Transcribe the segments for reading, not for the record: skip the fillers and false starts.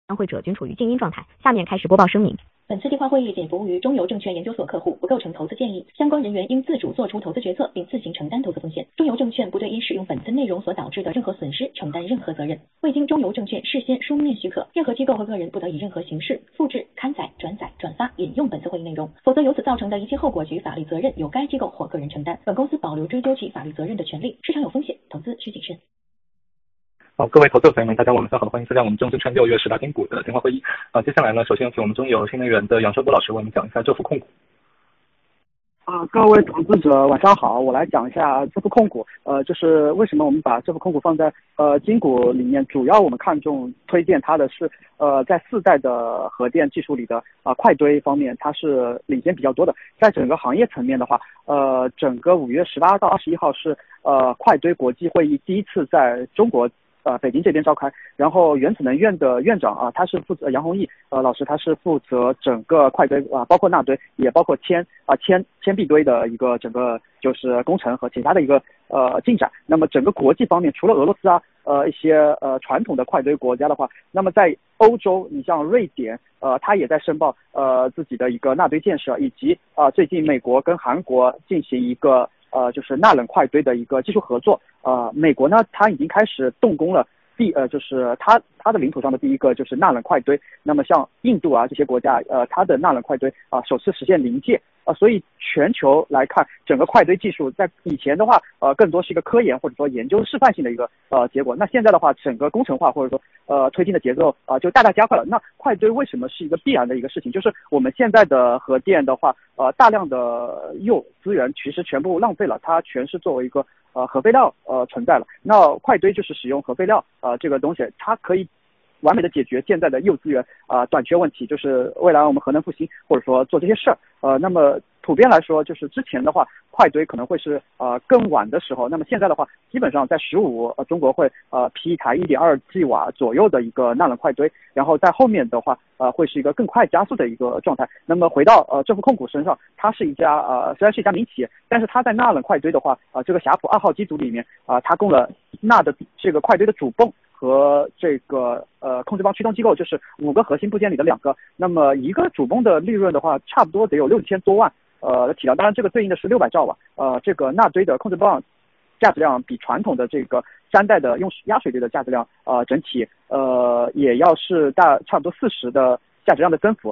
会者均处于静音状态。下面开始播报声明。 本次电话会议仅服务于中邮证券研究所客户，不构成投资建议。相关人员应自主做出投资决策，并自行承担投资风险。中邮证券不对因使用本次内容所导致的任何损失承担任何责任。未经中邮证券事先书面许可，任何机构和个人不得以任何形式复制、刊载、转载、转发、引用本次会议内容，否则由此造成的一切后果及法律责任由该机构或个人承担。本公司保留追究其法律责任的权利。市场有风险，投资需谨慎。 好，各位投资者朋友们，大家晚上好，欢迎参加我们中证券6月10大新股的电话会议。接下来呢，首先有请我们中邮新能源的杨寿波老师为我们讲一下浙富控股。 各位投资者晚上好，我来讲一下浙富控股。就是为什么我们把浙富控股放在金股里面，主要我们看重推荐它的是在4代的核电技术里的快堆方面，它是领先比较多的。在整个行业层面的话，整个5月18到21号是快堆国际会议第一次在中国北京这边召开，然后原子能院的院长他是负责杨宏毅老师，他是负责整个快堆包括钠堆，也包括铅壁堆的一个整个就是工程和其他的一个进展。那么整个国际方面，除了俄罗斯一些传统的快堆国家的话，那么在欧洲，你像瑞典它也在申报自己的一个钠堆建设，以及最近美国跟韩国进行一个就是钠冷快堆的一个技术合作。美国呢，它已经开始动工了就是它的领土上的第一个就是钠冷快堆。那么像印度这些国家，它的钠冷快堆首次实现临界。所以全球来看，整个快堆技术在以前的话，更多是一个科研或者说研究示范性的一个结果。那现在的话，整个工程化或者说推进的节奏就大大加快了。那快堆为什么是一个必然的一个事情？就是我们现在的核电的话，大量的铀资源其实全部浪费了，它全是作为一个核废料存在了。那快堆就是使用核废料这个东西，它可以完美的解决现在的铀资源短缺问题，就是未来我们核能复兴或者说做这些事儿。那么普遍来说，就是之前的话，快堆可能会是更晚的时候，那么现在的话，基本上在15中国会批一台1.2 吉瓦左右的一个钠冷快堆，然后在后面的话会是一个更快加速的一个状态。那么回到浙富控股身上，它是一家虽然是一家民企业，但是它在钠冷快堆的话这个霞浦2号机组里面它供了钠的这个快堆的主泵和这个控制泵驱动机构，就是5个核心部件里的2个。那么一个主泵的利润的话，差不多得有6000多万的体量，当然这个对应的是600兆瓦。这个钠堆的控制泵价值量比传统的这个3代的用压水堆的价值量整体也要是差不多40的价值量的增幅。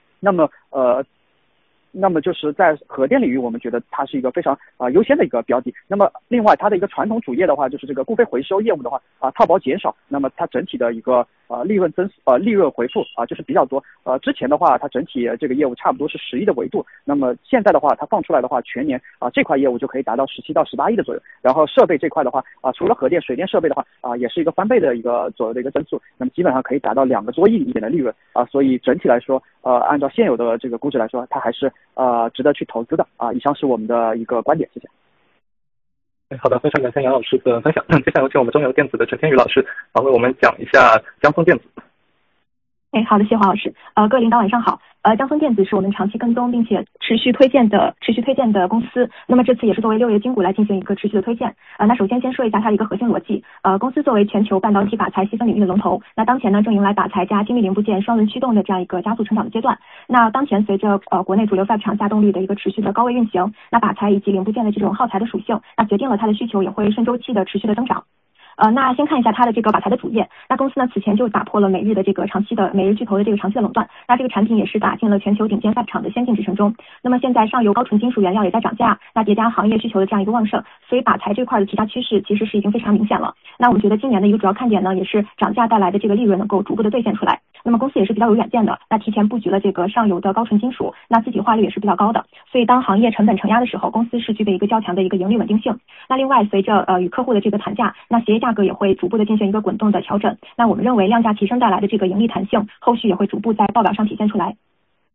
那么就是在核电领域，我们觉得它是一个非常优先的一个标的。那么另外它的一个传统主业的话，就是这个固废回收业务的话套保减少，那么它整体的一个利润回复就是比较多。之前的话它整体这个业务差不多是10亿的维度，那么现在的话它放出来的话，全年这块业务就可以达到17到18亿的左右。然后设备这块的话除了核电水电设备的话也是一个翻倍的一个左右的一个增速，那么基本上可以达到2个多亿一点的利润所以整体来说按照现有的这个估值来说，它还是值得去投资的以上是我们的一个观点，谢谢。 好的，非常感谢杨老师的分享。接下来有请我们中邮电子的陈天宇老师为我们讲一下江丰电子。 好的，谢谢黄老师。各位领导晚上好。江丰电子是我们长期跟踪并且持续推荐的公司。那么这次也是作为6月金股来进行一个持续的推荐。那首先说一下它的一个核心逻辑。公司作为全球半导体靶材细分领域的龙头，那当前呢正迎来靶材加精密零部件双轮驱动的这样一个加速成长的阶段。那当前随着国内主流 Fab 厂下动率的一个持续的高位运行，那靶材以及零部件的这种耗材的属性，那决定了它的需求也会顺周期的持续的增长。那先看一下它的这个靶材的主业。那公司呢此前就打破了美日的这个美日巨头的这个长期的垄断，那这个产品也是打进了全球顶尖 Fab 厂的先进制程中。那么现在上游高纯金属原料也在涨价，那叠加行业需求的这样一个旺盛，所以靶材这块的提价趋势其实是已经非常明显了。那我们觉得今年的一个主要看点呢，也是涨价带来的这个利润能够逐步的兑现出来。那么公司也是比较有远见的，那提前布局了这个上游的高纯金属，那自己化率也是比较高的，所以当行业成本承压的时候，公司是具备一个较强的一个盈利稳定性。那另外随着与客户的这个谈价，那协议价格也会逐步的进行一个滚动的调整。那我们认为量价提升带来的这个盈利弹性，后续也会逐步在报表上体现出来。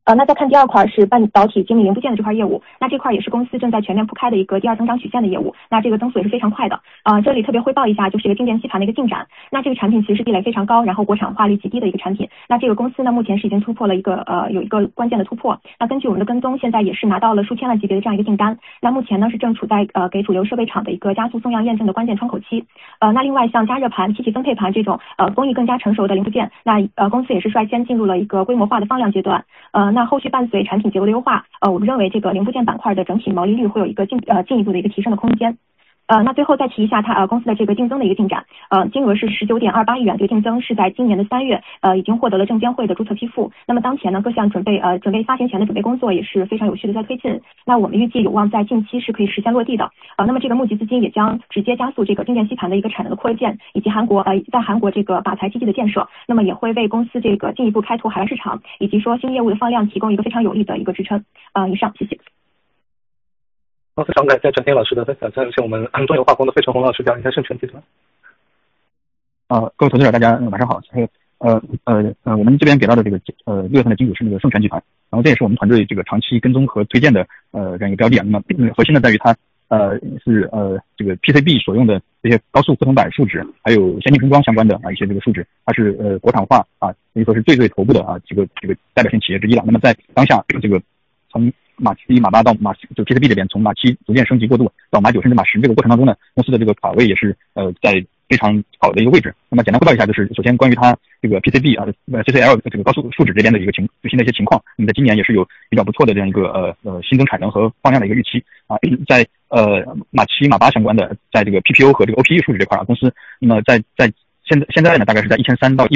那再看第二块是半导体精密零部件的这块业务，那这块也是公司正在全面铺开的一个第二增长曲线的业务，那这个增速也是非常快的。这里特别汇报一下，就是这个静电吸盘的一个进展。那这个产品其实是壁垒非常高，然后国产化率极低的一个产品。那这个公司呢，目前是已经突破了有一个关键的突破。那根据我们的跟踪，现在也是拿到了数千万级别的这样一个订单。那目前呢是正处在给主流设备厂的一个加速送样验证的关键窗口期。那另外像加热盘、机器分配盘这种工艺更加成熟的零部件，那公司也是率先进入了一个规模化的放量阶段。那后续伴随产品结构的优化，我们认为这个零部件板块的整体毛利率会有一个进一步的一个提升的空间。那最后再提一下它公司的这个净增的一个进展，金额是19.28亿元，这个净增是在今年的3月已经获得了证监会的注册批复。那么当前呢，各项准备发行前的准备工作也是非常有序的在推进。那我们预计有望在近期是可以实现落地的。那么这个募集资金也将直接加速这个静电吸盘的一个产能的扩建，以及在韩国这个靶材基地的建设。那么也会为公司这个进一步开拓海外市场，以及说新业务的放量提供一个非常有力的一个支撑。以上，谢谢。 非常感谢陈天老师的分享，再向我们中油化工的费成红老师讲一下盛全集团。 各位投资者大家晚上好。我们这边给到的这个6月份的金主是那个盛全集团，然后这也是我们团队这个长期跟踪和推荐的这样一个标的啊。那么核心呢在于它是这个 PCB 所用的这些高速不同板树脂，还有先进封装相关的一些这个树脂，它是国产化可以说是最头部的这个代表性企业之一了。那么在当下这个从马7、马8到就 PCB 这边，从马7逐渐升级过渡到马9甚至马10这个过程当中呢，公司的这个卡位也是在非常好的一个位置。那么简单汇报一下，就是首先关于它这个 PCB CCL 这个高速树脂这边的一个最新的一些情况。那么在今年也是有比较不错的这样一个新增产能和放量的一个预期在马7、马8相关的，在这个 PPO 和这个 OPE 树脂这块公司，那么在现在呢，大概是在1300到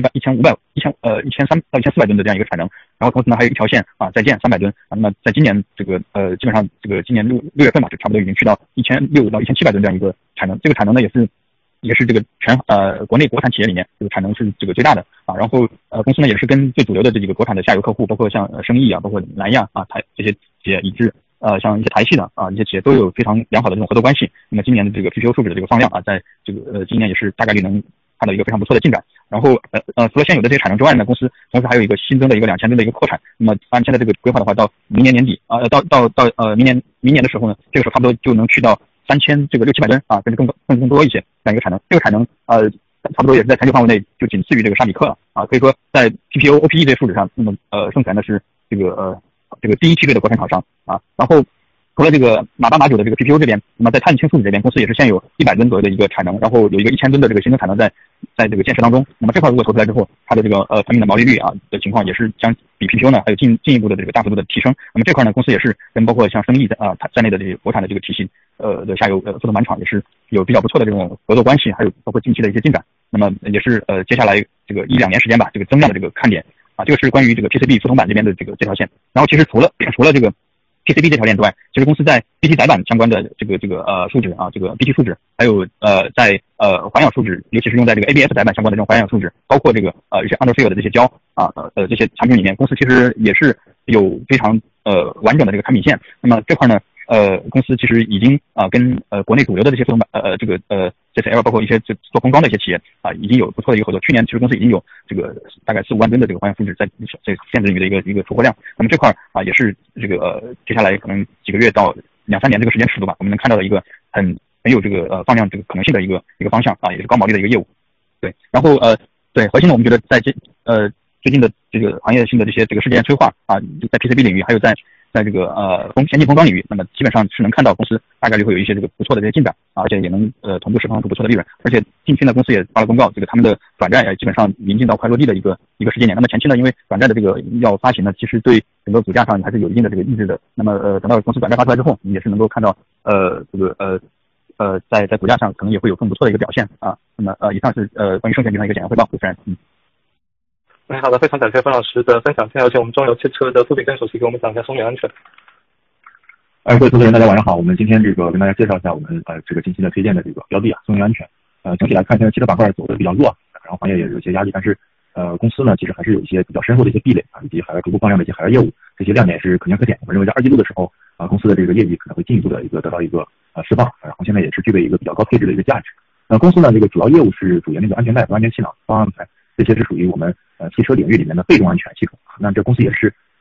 1500、1300到1400吨的这样一个产能，然后同时呢还有一条线在建300吨那么在今年这个基本上这个今年6月份嘛，就差不多已经去到1600到1700吨这样一个产能。这个产能呢也是这个国内国产企业里面这个产能是这个最大的然后公司呢也是跟最主流的这几个国产的下游客户，包括像生意包括南亚台这些企业，以至像一些台系的一些企业都有非常良好的这种合作关系。那么今年的这个 PPO 树脂的这个放量在这个今年也是大概率能看到一个非常不错的进展。然后除了现有的这些产能之外呢，公司同时还有一个新增的一个2000吨的一个扩产。那么按现在这个规划的话，到明年年底到明年的时候呢，这个时候差不多就能去到3600-700吨甚至更多一些这样一个产能。这个产能差不多也是在全球范围内就仅次于这个沙比克了可以说在 PPO OPE 这些数值上，那么盛全呢是这个第一梯队的国产厂商然后除了这个马8、马9的这个 PPO 这边，那么在碳氢树脂这边，公司也是现有100吨左右的一个产能，然后有一个1000吨的这个新增产能在这个建设当中。那么这块如果投出来之后，它的这个产品的毛利率的情况也是将比 PPO 呢还有进一步的这个大幅度的提升。那么这块呢，公司也是跟包括像生意在内的这些国产的这个体系的下游自动板厂也是有比较不错的这种合作关系，还有包括近期的一些进展。那么也是接下来这个1-2年时间吧，这个增量的这个看点这个是关于这个 PCB 覆铜板这边的这条线。然后其实除了这个PCB 这条链之外，其实公司在 BT 载板相关的这个树脂这个 BT 树脂，还有在环氧树脂，尤其是用在这个 ABS 载板相关的这种环氧树脂，包括这个一些 underfill 的这些胶这些产品里面，公司其实也是有非常完整的这个产品线。那么这块呢公司其实已经跟国内主流的这些覆铜板CCL 包括一些做封装的一些企业已经有不错的一个合作。去年其实公司已经有这个大概4-5万吨的这个环氧树脂在限制领域的一个出货量。那么这块也是这个接下来可能几个月到2-3年这个时间尺度吧，我们能看到的一个很有这个放量这个可能性的一个方向也是高毛利的一个业务。对，然后对核心呢，我们觉得在最近的这个行业性的这个事件催化在 PCB 领域，还有在这个先进封装领域，那么基本上是能看到公司大概率会有一些这个不错的这些进展而且也能同步释放出不错的利润。而且近期呢，公司也发了公告，这个他们的转债基本上临近到快落地的一个时间点。那么前期呢，因为转债的这个要发行呢，其实对整个股价上还是有一定的这个抑制的。那么等到公司转债发出来之后，也是能够看到这个在股价上可能也会有更不错的一个表现那么以上是关于盛全集团一个简单汇报。主持人好的，非常感谢范老师的分享。现在有请我们中油汽车的副总跟首席给我们讲一下松原安全。 各位投资人大家晚上好，我们今天这个跟大家介绍一下我们这个近期的推荐的这个标的松原安全。整体来看，现在汽车板块走的比较弱，然后行业也有一些压力，但是公司呢其实还是有一些比较深厚的一些壁垒以及海外逐步放量的一些海外业务，这些亮点是可圈可点。我们认为在2季度的时候公司的这个业绩可能会进一步的得到一个释放，然后现在也是具备一个比较高配置的一个价值。公司呢这个主要业务是主研那个安全带和安全气囊、方向盘，这些是属于我们汽车领域里面的被动安全系统。那这公司也是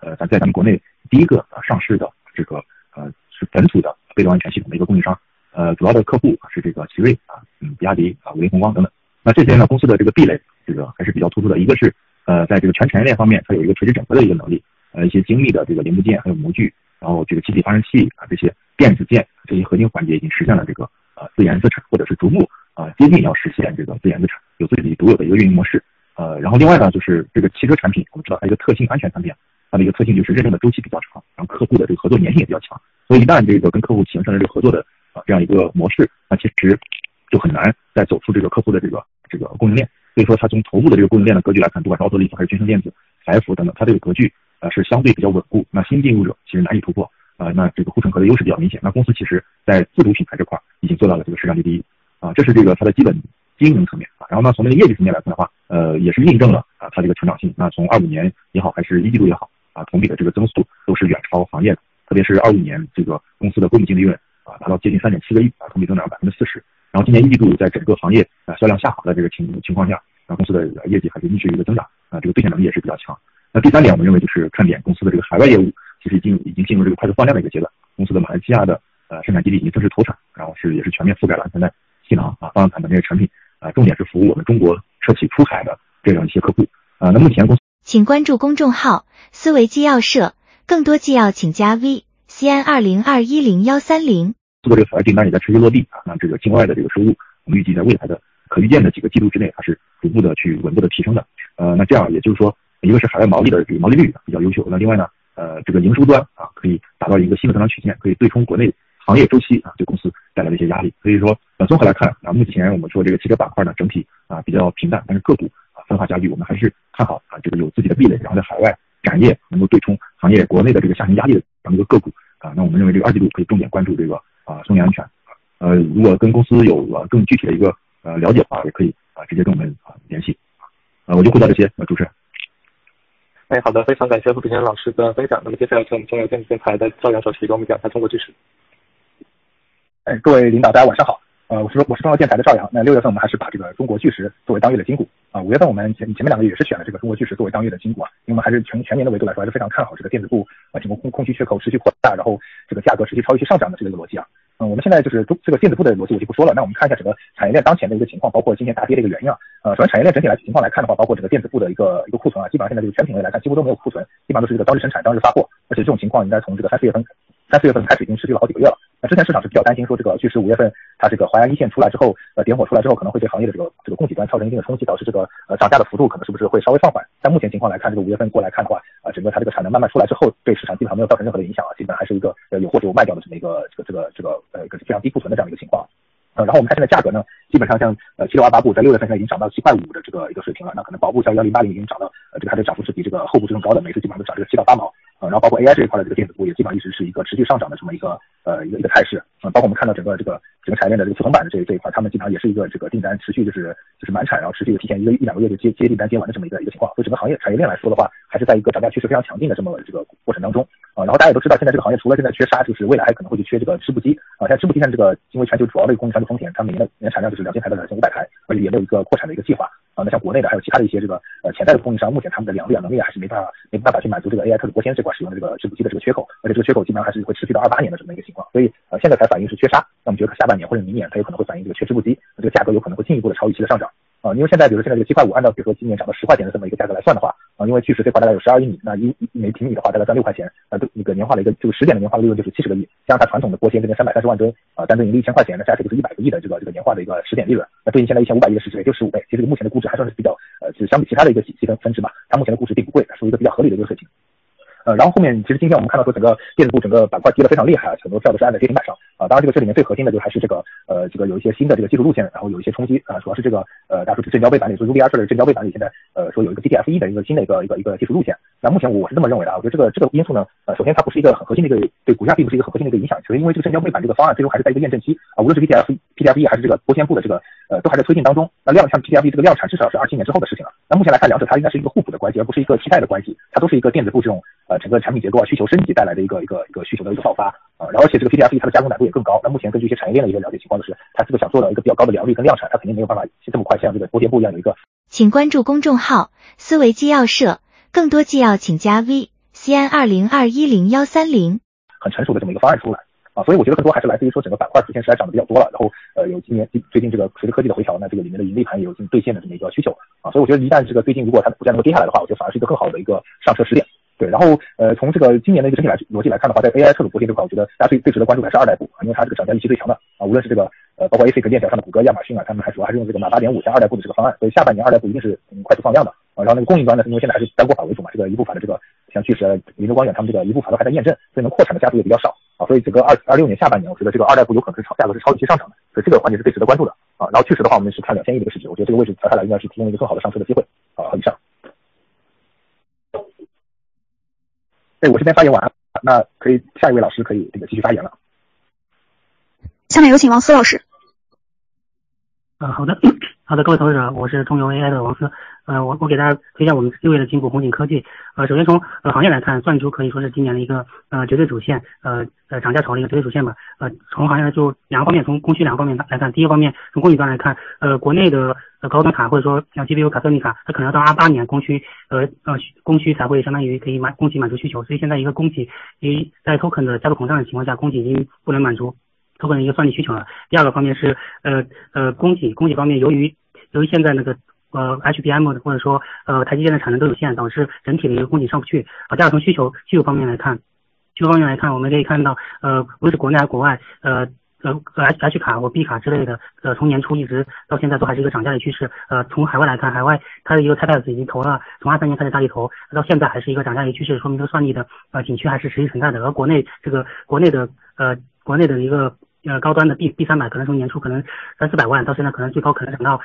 在咱们国内第一个上市的这个是本土的被动安全系统的一个供应商。主要的客户是这个奇瑞比亚迪五菱宏光等等。那这些呢，公司的这个壁垒这个还是比较突出的。一个是在这个全产业链方面，它有一个垂直整合的一个能力，一些精密的这个零部件还有模具，然后这个气体发生器这些电子件这些核心环节已经实现了这个自研自产，或者是逐步接近要实现这个自研自产，有自己独有的一个运营模式。然后另外呢，就是这个汽车产品，我们知道它一个特性安全产品，它的一个特性就是认证的周期比较长，然后客户的这个合作粘性也比较强，所以一旦这个跟客户形成了这个合作的这样一个模式，那其实就很难再走出这个客户的这个供应链。所以说它从头部的这个供应链的格局来看，不管是奥特利斯还是君生电子、采孚等等，它这个格局是相对比较稳固，那新进入者其实难以突破那这个护城河的优势比较明显。那公司其实在自主品牌这块已经做到了这个市场第一这是这个它的基本经营层面然后呢，从那个业绩层面来看的话，也是印证了它这个成长性。那从25年也好，还是一季度也好同比的这个增速都是远超行业的。特别是25年这个公司的归母净利润达到接近3.7个亿同比增长40%。然后今年一季度在整个行业销量下滑的这个情况下，公司的业绩还是逆势一个增长这个兑现能力也是比较强。那第三点，我们认为就是看点公司的这个海外业务，其实已经进入这个快速放量的一个阶段。公司的马来西亚的生产基地已经正式投产，然后也是全面覆盖了现在气囊方向盘的这些产品重点是服务我们中国车企出海的这样一些客户那目前公司请关注公众号思维纪要社，更多纪要请加 VCN20210130。 这个海外订单也在持续落地那这个境外的这个收入，我们预计在未来的可预见的几个季度之内，它是逐步的去稳步的提升的。那这样也就是说，一个是海外毛利的这个毛利率比较优秀，那另外呢，这个营收端可以达到一个新的增长曲线，可以对冲国内行业周期对公司带来的一些压力。所以说综合来看目前我们说这个汽车板块呢整体比较平淡，但是个股分化加剧，我们还是看好这个有自己的壁垒，然后在海外展业能够对冲行业国内的这个下行压力的这样一个个股那我们认为这个二季度可以重点关注这个松原安全。如果跟公司有更具体的一个了解的话，也可以直接跟我们联系。我就回答这些主持人。 好的，非常感谢付炳坚老师的分享。那么接下来请我们中邮电子电台的赵阳首席给我们讲一下中国巨石。 各位领导，大家晚上好。我是中邮电台的赵阳。那6月份我们还是把这个中国巨石作为当月的金股5月份我们前面2个月也是选了这个中国巨石作为当月的金股因为我们还是全年的维度来说还是非常看好这个电子部整个供需缺口持续扩大，然后这个价格持续超预期上涨的这个逻辑我们现在就是这个电子部的逻辑我就不说了，那我们看一下整个产业链当前的一个情况，包括今天大跌的一个原因首先产业链整体情况来看的话，包括这个电子部的一个库存基本上现在这个全品类来看几乎都没有库存，基本上都是这个当日生产当日发货，而且这种情况应该从这个3、4月份开始已经持续了好几个月了。那之前市场是比较担心说这个巨石5月份它这个华阳一线出来之后点火出来之后可能会对行业的这个供给端造成一定的冲击，导致这个涨价的幅度可能是不是会稍微放缓。但目前情况来看，这个5月份过来看的话整个它这个产能慢慢出来之后，对市场基本上没有造成任何的影响基本上还是一个有或者有卖掉的这么一个一个非常低库存的这样一个情况。然后我们看现在价格呢，基本上像7628部在6月份现在已经涨到7.5块的这个一个水平了，那可能保部像1080已经涨到这个它的涨幅是比这个后部是更高的，每次基本上都涨这个7到8毛。然后包括 AI 这一块的这个电子部也基本上一直是一个持续上涨的这么一个态势包括我们看到整个产业链的这个系统板的这一块，他们基本上也是一个这个订单持续就是满产，然后持续提前1、2个月就接订单接完的这么一个情况。所以整个行业产业链来说的话，还是在一个涨价趋势非常强劲的这么这个过程当中然后大家也都知道，现在这个行业除了现在缺沙，就是未来还可能会去缺这个织布机现在织布机上这个因为全球主要的供应商的丰田，他们每年产量就是2000台到2500台，而且也没有一个扩产的一个计划那像国内的还有其他的一些这个潜在的供应商，目前他们的量能力还是没办法去满足这个 AI 特别先这块使用的这个织布机的这个缺口，而且这个缺口基本上还是会持续到28年的这么一个情况。所以现在才反映是缺沙，那我们觉得下半年或者明年它有可能会反映这个缺织布机，这个价格有可能会进一步的超预期的上涨因为现在比如说现在这个7.5块，按照比如说今年涨到10块钱的这么一个价格来算的话因为巨石这块大概有12亿米，那一每平米的话大概赚6块钱那个年化的一个这个10点的年化利润就是70个亿，加上它传统的玻纤这边330万吨单吨盈利1000块钱，那加起来就是100个亿的这个年化的一个10点利润，那对应现在1500亿的市值也就15倍，其实这个目前的估值还算是比较就是相比其他的一个细分支吧，它目前的估值并不贵，属于一个比较合理的一个水平。然后后面其实今天我们看到说整个电子部整个板块跌得非常厉害很多票都是按在跌停板上当然这里面最核心的就还是这个有一些新的这个技术路线，然后有一些冲击主要是这个大家说是正交背板里，说 UVR 的正交背板里现在说有一个 GTFE 的一个新的一个技术路线。那目前我是这么认为的我觉得这个因素呢首先它不是一个很核心的一个对股价并不是一个很核心的一个影响，就是因为这个正交背板这个方案最终还是在一个验证期无论是 PTFE 还是这个玻纤布的这个都还在推进当中。那像 PTFE 这个量产至少是27年之后的事情了。那目前来看两者它应该是一个互补的关系，而不是一个替代的关系，它都是一个电子部这种整个产品结构需求升级带来的一个需求的一个爆发然后而且这个 PTFE 它的加工难度也更高。那目前根据一些产业链的一个了解情况就是它这个想做到一个比较高的良率跟量产，它肯定没有办法这么快像这个玻纤布一样有一个。 请关注公众号思维纪要社，更多纪要请加 CN20210130。 很成熟的这么一个方案出来所以我觉得更多还是来自于说整个板块之前实在涨得比较多了，然后有最近这个随着科技的回调呢，这个里面的盈利盘也有进兑现的这么一个需求所以我觉得一旦这个最近如果它股价能够跌下来的话，我觉得反而是一个更好的一个上车时点。对，然后从这个今年的一个整体逻辑来看的话，在 AI 特种国际这块，我觉得大家最值得关注还是二代部因为它这个涨价预期最强的无论是这个包括 ASIC 链条上的谷歌、亚马逊他们主要还是用这个马 8.5 加二代部的这个方案，所以下半年二代部一定是快速放量的然后那个供应端呢，因为现在还是单国法为主嘛，这个一部法的这个像巨石、林州光远他们这个一部法都还在验证，所以能扩产的家族也比较少所以这个26年下半年，我觉得这个二代部有可能是价格是超预期上涨的，所以这个环节是最值得关注的然后巨石的话，我们是看2000亿的一个市值，我觉得这个位置调下来应该是提供一个更好的上车的机会以上。对，我这边发言完了，那可以下一位老师可以继续发言了。 下面有请王思老师。 好的，各位投资者，我是中游 AI 的王思。我给大家推荐我们6月的金股红景科技。首先从行业来看，钻珠可以说是今年的一个绝对主线，涨价潮的一个绝对主线吧。从行业就两个方面，从供需两个方面来看。第一个方面，从供给端来看，国内的高端卡或者说像 GPU 卡、算力卡，它可能要到28年供需才会相当于可以供给满足需求，所以现在一个供给在 token 的加速膨胀的情况下，供给已经不能满足token的一个算力需求了。第二个方面是供给方面，由于现在那个HBM 或者说台积电的产能都有限，导致整体的一个供给上不去。第二从需求方面来看，我们可以看到无论是国内还是国外H 卡或 B 卡之类的从年初一直到现在都还是一个涨价的趋势。从海外来看，海外它的一个 TAPEX 已经投了，从23年开始大力投，到现在还是一个涨价的趋势，说明这个算力的景区还是持续存在的。而国内的一个高端的 B300 可能从年初可能300-400万，到现在可能最高可能涨到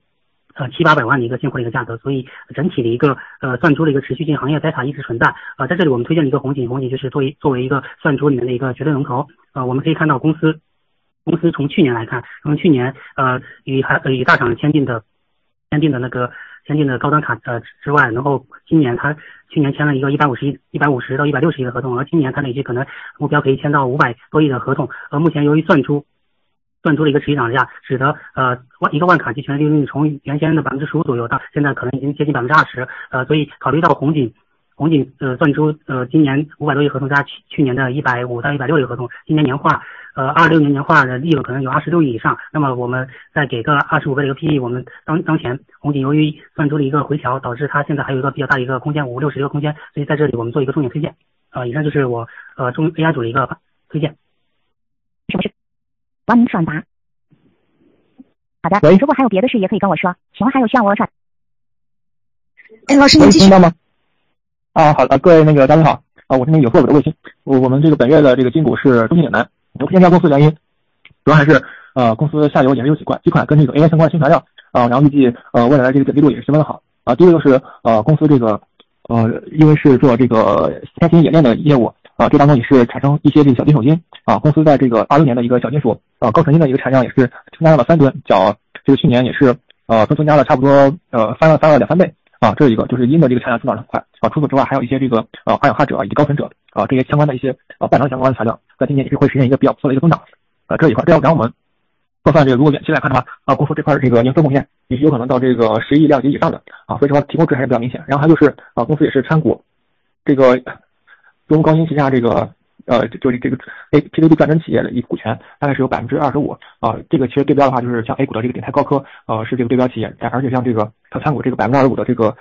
700-800万的一个现货的一个价格，所以整体的一个钻珠的一个持续性行业 beta 一直存在。在这里我们推荐的一个红景就是作为一个钻珠里面的一个绝对龙头。我们可以看到公司从去年来看，从去年与大厂签订的高端卡之外，然后今年它去年签了一个150到160亿的合同，而今年它累计可能目标可以签到500多亿的合同。目前由于钻珠的一个持续涨价，使得一个万卡期权利率从原先的15%左右到现在可能已经接近20%。所以考虑到红景钻珠今年500多亿合同加去年的150到160亿合同，今年年化26年年化的利润可能有26亿以上。那么我们再给个25倍的一个 PE， 我们当前红景由于钻珠的一个回调，导致它现在还有一个比较大的一个空间，50-60的一个空间，所以在这里我们做一个重点推荐。以上就是我中 AI 组的一个推荐。 什么是帮您转达？好的，如果还有别的事也可以跟我说。请问还有需要我转？ 老师您继续。 听到吗？好的，各位大家好我是有货的卫星。我们这个本月的这个金股是中性点难，我推荐这家公司的原因主要还是公司下游也是有几款跟这个 AI 相关的新材料然后预计未来的这个力度也是十分的好第一个就是公司这个因为是做这个先行冶炼的业务这当中也是产生一些这个小金属金公司在这个26年的一个小金属高纯金的一个产量也是增加了3吨，较这个去年也是增加了差不多翻了2-3倍这是一个，就是铟的这个产量增长很快除此之外还有一些这个二氧化锗以及高纯锗这些相关的一些半导体相关的材料，在今年也是会实现一个比较不错的一个增长这一块。然后我们测算这个如果远期来看的话公司这块这个营收贡献也是有可能到这个10亿量级以上的所以说提供值还是比较明显。然后还就是公司也是参股这个中高新旗下这个就是这个 PVD 转真企业的一股权大概是有25%这个其实对标的话就是像 A 股的这个鼎泰高科是这个对标企业，而且像这个它参股这个25%的这个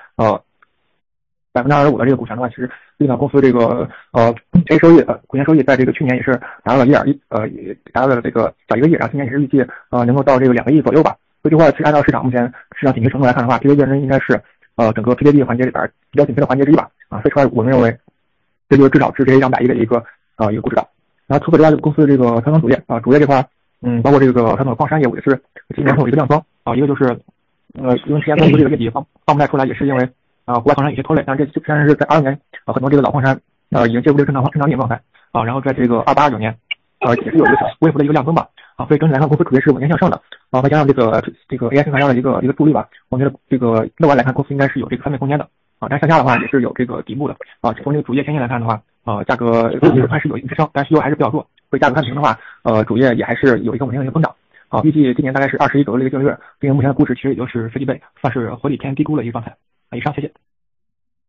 25%的这个股权的话，其实对应到公司这个A 收益股权收益在这个去年也是达到了达到了这个小1个亿，然后今年也是预计能够到这个2个亿左右吧。所以这块是按照目前市场紧缺程度来看的话 ，PVD 转真应该是整个 PVD 环节里边比较紧缺的环节之一吧所以说我们认为这就是至少是这200亿的一个股指导。然后除此之外，公司这个传统主业主业这块包括这个传统矿山业务也是今年会有一个亮光一个就是因为之前公司这个业绩放不太出来，也是因为国外矿山有些拖累，但是这虽然是在22年很多这个老矿山已经介入这个正常状态然后在这个28-29年也是有一个微幅的一个亮灯吧所以整体来看公司主业是稳健向上的再加上这个 AI 新材料的一个助力吧，我觉得这个乐观来看公司应该是有这个翻倍空间的但向下的话也是有这个底部的从这个主业天线来看的话价格还是有一定支撑，但是又还是比较弱，所以价格看平的话主业也还是有一个稳定的一个增长预计今年大概是20亿左右的一个净利润，并且目前的估值其实也就是10几倍，算是合理偏低估的一个状态以上谢谢。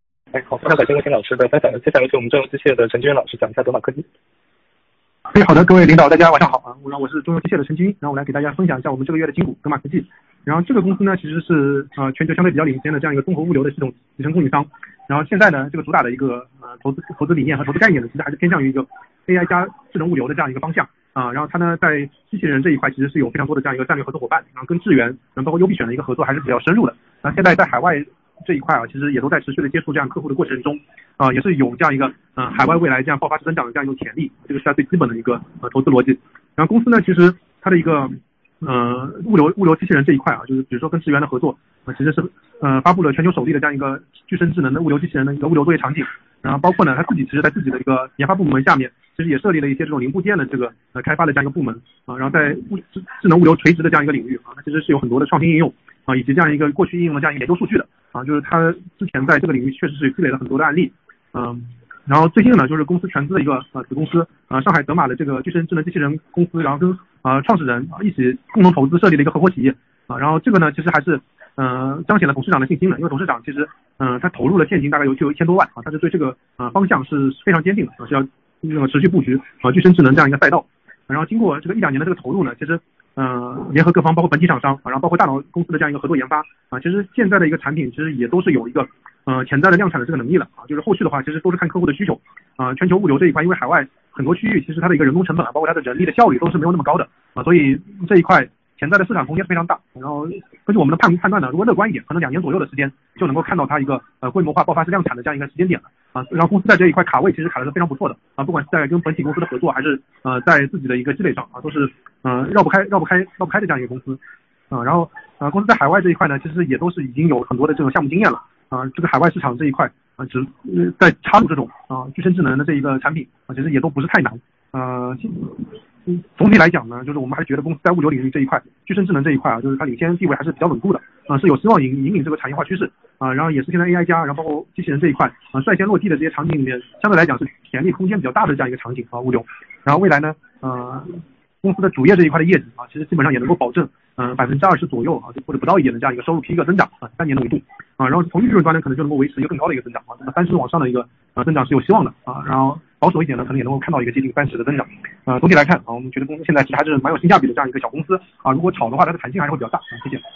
好，非常感谢魏新老师的分享。接下来有请我们中邮机械的陈军老师讲一下德玛科技。 好的，各位领导大家晚上好啊！我是中邮机械的陈军，然后我来给大家分享一下我们这个月的金股德玛科技。然后这个公司呢其实是全球相对比较领先的这样一个综合物流的系统集成供应商。然后现在呢这个主打的一个投资理念和投资概念呢，其实还是偏向于一个 AI 加智能物流的这样一个方向啊。然后它呢在机器人这一块其实是有非常多的这样一个战略合作伙伴，然后跟智源包括优必选的一个合作还是比较深入的。那现在在海外这一块啊，其实也都在持续的接触这样客户的过程中，也是有这样一个海外未来这样爆发式增长的这样一个潜力，这个是它最基本的一个投资逻辑。然后公司呢，其实它的一个物流机器人这一块啊，就是比如说跟智源的合作其实是发布了全球首例的这样一个具身智能的物流机器人的一个物流作业场景。然后包括呢，它自己其实在自己的一个研发部门下面，其实也设立了一些这种零部件的这个开发的这样一个部门啊。然后在智能物流垂直的这样一个领域啊，它其实是有很多的创新应用啊，以及这样一个过去应用的这样一个研究数据的啊，就是它之前在这个领域确实是积累了很多的案例。然后最近呢，就是公司全资的一个子公司上海德玛的这个具身智能机器人公司，然后跟创始人一起共同投资设立了一个合伙企业啊。然后这个呢，其实还是彰显了董事长的信心的，因为董事长其实他投入了现金大概就1000多万啊，他是对这个方向是非常坚定的，是要持续布局具身智能这样一个赛道。然后经过这个1-2年的这个投入呢，其实联合各方包括本体厂商然后包括大脑公司的这样一个合作研发啊，其实现在的一个产品其实也都是有一个潜在的量产的这个能力了啊。就是后续的话其实都是看客户的需求啊。全球物流这一块，因为海外很多区域其实它的一个人工成本包括它的人力的效率都是没有那么高的啊，所以这一块潜在的市场空间非常大。然后根据我们的判断呢，如果乐观一点，可能2年左右的时间就能够看到它一个规模化爆发式量产的这样一个时间点了啊。然后公司在这一块卡位其实卡的是非常不错的啊，不管是在跟本体公司的合作，还是在自己的一个积累上啊，都是绕不开的这样一个公司啊。然后公司在海外这一块呢，其实也都是已经有很多的这种项目经验了啊。这个海外市场这一块在插入这种具身智能的这一个产品啊，其实也都不是太难总体来讲呢，就是我们还是觉得公司在物流领域这一块具身智能这一块啊，就是它领先地位还是比较稳固的是有希望引领这个产业化趋势啊。然后也是现在 AI 加然后包括机器人这一块率先落地的这些场景里面，相对来讲是潜力空间比较大的这样一个场景啊物流。然后未来呢公司的主业这一块的业绩其实基本上也能够保证20%左右或者不到一点的这样一个收入批一个增长3年的维度然后从利润端呢，可能就能够维持一个更高的一个增长那么30往上的一个增长是有希望的然后保守一点呢，可能也能够看到一个接近30%的增长总体来看我们觉得公司现在其实还是蛮有性价比的这样一个小公司如果炒的话，它的弹性还是会比较大谢谢。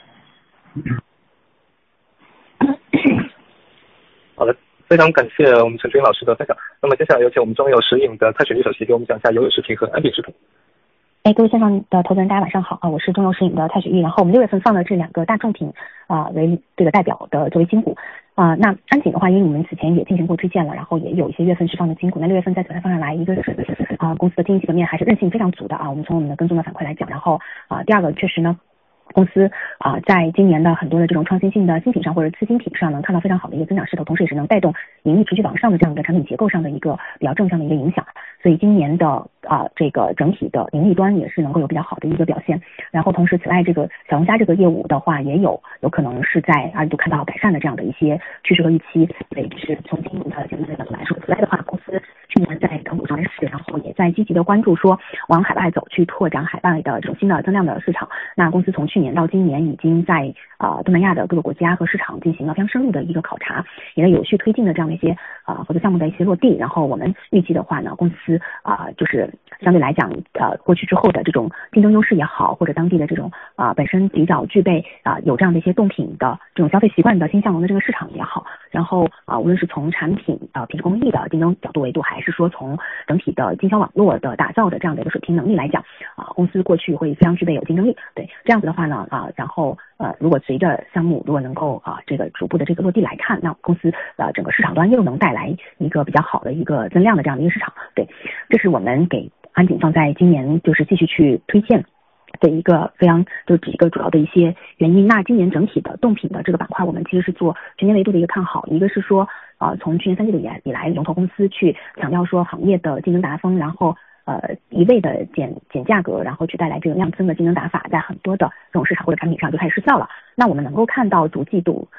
好的，非常感谢我们陈军老师的分享。那么接下来有请我们中邮石影的蔡雪玉首席给我们讲一下油有视频和安比视频。 各位线上的投资人大家晚上好我是中邮石影的蔡雪玉。然后我们6月份放了这2个大众品为这个代表的作为金股那安景的话，因为我们此前也进行过推荐了，然后也有一些月份释放的金股。那6月份在此放上来，一个是公司的经济基本面还是韧性非常足的我们从我们的跟踪的反馈来讲。然后第二个确实呢，公司在今年的很多的这种创新性的新品上或者次新品上能看到非常好的一个增长势头，同时也是能带动盈利持续往上的这样一个产品结构上的一个比较正向的一个影响。所以今年的这个整体的盈利端也是能够有比较好的一个表现。然后同时此外这个小龙虾这个业务的话，也有可能是在2季度看到改善的这样的一些趋势和预期。所以是从经营的节目的角度来说，此外的话公司去年在港股上市，然后也在积极的关注说往海外走，去拓展海外的这种新的增量的市场。那公司从去年到今年已经在东南亚的各个国家和市场进行了非常深入的一个考察，也在有序推进的这样的一些合作项目的一些落地。然后我们预计的话呢，公司就是相对来讲过去之后的这种竞争优势也好，或者当地的这种本身比较具备有这样的一些动品的这种消费习惯的新向荣的这个市场也好，然后无论是从产品品质工艺的竞争角度维度，还是说从整体的经销网络的打造的这样的一个水平能力来讲公司过去会非常具备有竞争力。对，这样子的话呢然后如果随着项目如果能够这个逐步的这个落地来看，那公司整个市场端又能带来一个比较好的一个增量的这样的一个市场。对，这是我们给安景放在今年就是继续去推荐的一个非常就几个主要的一些原因。那今年整体的动品的这个板块，我们其实是做全年维度的一个看好。一个是说从去年3季度以来龙头公司去强调说行业的竞争达峰，然后一味的减价格，然后去带来这个量增的竞争打法，在很多的这种市场或者产品上就开始失效了。那我们能够看到逐季度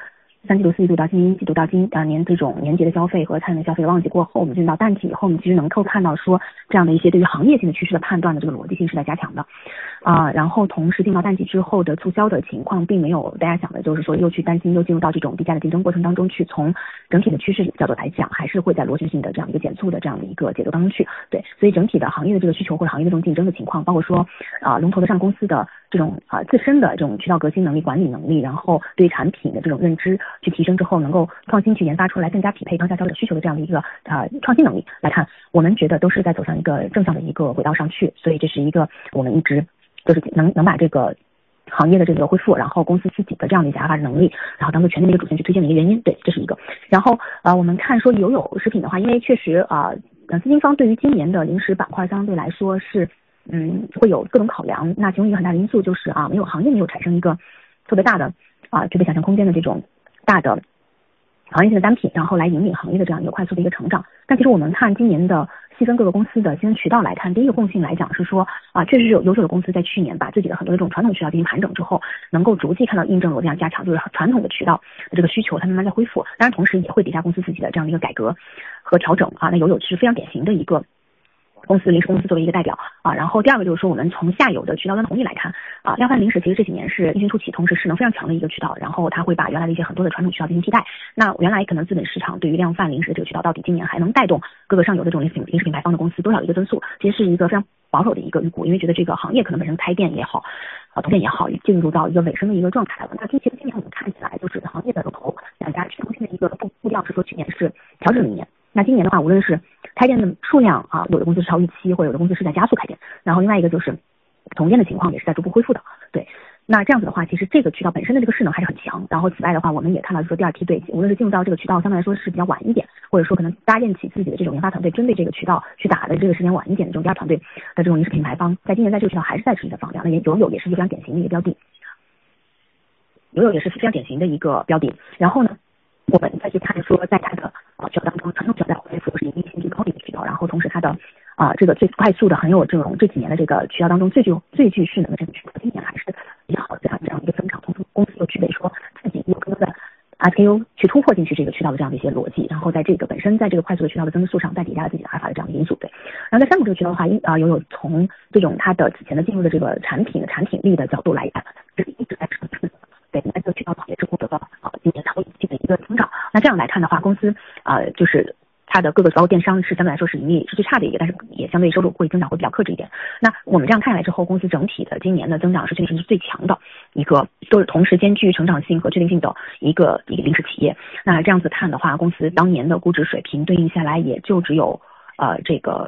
3季度、4季度到今年1季度到今年这种年节的消费和餐饮消费的旺季过后，我们进入到淡季以后，我们其实能够看到说这样的一些对于行业性的趋势的判断的这个逻辑性是在加强的然后同时进入到淡季之后的促销的情况并没有大家想的就是说又去担心又进入到这种低价的竞争过程当中去，从整体的趋势角度来讲还是会在逻辑性的这样一个减速的这样的一个节奏当中去。对，所以整体的行业的这个需求或者行业的这种竞争的情况，包括说龙头的上市公司的这种自身的这种渠道革新能力、管理能力，然后对产品的这种认知去提升之后，能够创新去研发出来更加匹配当下消费者需求的这样的一个创新能力来看，我们觉得都是在走上一个正向的一个轨道上去。所以这是一个我们一直就是能把这个行业的这个恢复，然后公司自己的这样的一个发展能力，然后当做全面的一个主线去推荐的一个原因。对，这是一个。然后我们看说有食品的话，因为确实资金方对于今年的零食板块相对来说是会有各种考量。那其中一个很大的因素就是没有行业没有产生一个特别大的具备想象空间的这种大的行业性的单品，然后来引领行业的这样一个快速的一个成长。但其实我们看今年的细分各个公司的新闻渠道来看，第一个共性来讲是说确实是有优秀的公司在去年把自己的很多这种传统渠道进行盘整之后，能够逐渐看到印证逻辑上加强，就是传统的渠道的这个需求它慢慢在恢复。当然同时也会底下公司自己的这样的一个改革和调整那友是非常典型的一个公司，零食公司作为一个代表然后第二个就是说我们从下游的渠道跟红利来看量贩零食其实这几年是异军突起，同时势能非常强的一个渠道，然后它会把原来的一些很多的传统渠道进行替代。那原来可能资本市场对于量贩零食的这个渠道到底今年还能带动各个上游的这种零食品牌方的公司多少一个增速，其实是一个非常保守的一个预估，因为觉得这个行业可能本身开店也好同店也好进入到一个尾声的一个状态了。那其实今年我们看起来就是行业的龙头两家驱动性的一个步调是说去年是调整了一年，那今年的话无论是开店的数量有的公司是超预期，或者有的公司是在加速开店，然后另外一个就是同店的情况也是在逐步恢复的。对，那这样子的话其实这个渠道本身的这个势能还是很强。然后此外的话我们也看到说第二梯队无论是进入到这个渠道相对来说是比较晚一点，或者说可能搭建起自己的这种研发团队针对这个渠道去打的这个时间晚一点的这种第二团队的这种零食品牌方，在今年在这个渠道还是在持续的放量。那友也是一个非常典型的一个标的，友也是非常典型的一个标的。然后呢我们再去看说在它的渠道当中，传统渠道在恢复是盈利性最高的一个渠道，然后同时它的这个最快速的很有这种这几年的这个渠道当中最具势能的这个渠道，今年还是比较好的这样一个增长，同时公司又具备说自己有更多的 SKU 去突破进去这个渠道的这样的一些逻辑，然后在这个本身在这个快速的渠道的增速上再叠加了自己的阿尔法的这样的因素。对，然后在山姆这个渠道的话有从这种它的此前的进入的这个产品力的角度来看，就是一直在持续对，在这个渠道也是获得了今年超预期的一个增长。那这样来看的话，公司就是它的各个主要电商是相对来说是盈利是最差的一个，但是也相对收入会增长会比较克制一点。那我们这样看来之后，公司整体的今年的增长是确实是最强的一个，都是同时兼具成长性和确定性的一个零食企业。那这样子看的话，公司当年的估值水平对应下来也就只有这个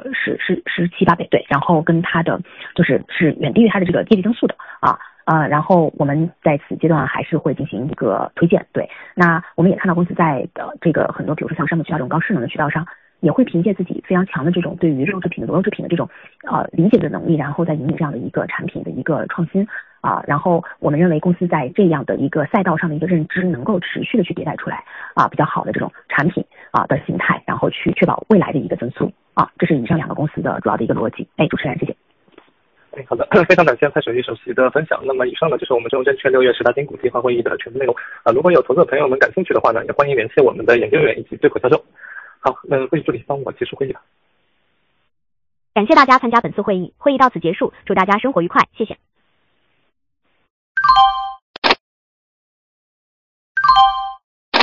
17、18倍，对，然后跟它的是远低于它的这个业绩增速的然后我们在此阶段还是会进行一个推荐。对，那我们也看到公司在这个很多比如说像山姆渠道这种高势能的渠道上，也会凭借自己非常强的这种对于肉制品的螺肉制品的这种理解的能力，然后再引领这样的一个产品的一个创新然后我们认为公司在这样的一个赛道上的一个认知能够持续的去迭代出来比较好的这种产品的形态，然后去确保未来的一个增速这是以上两个公司的主要的一个逻辑。主持人谢谢。 好的，非常感谢蔡守义首席的分享。那么以上呢就是我们中邮证券6月10大金股计划会议的全部内容如果有投资者朋友们感兴趣的话呢，也欢迎联系我们的研究员以及对口销售。好，会议助理帮我结束会议吧。 感谢大家参加本次会议，会议到此结束，祝大家生活愉快，谢谢。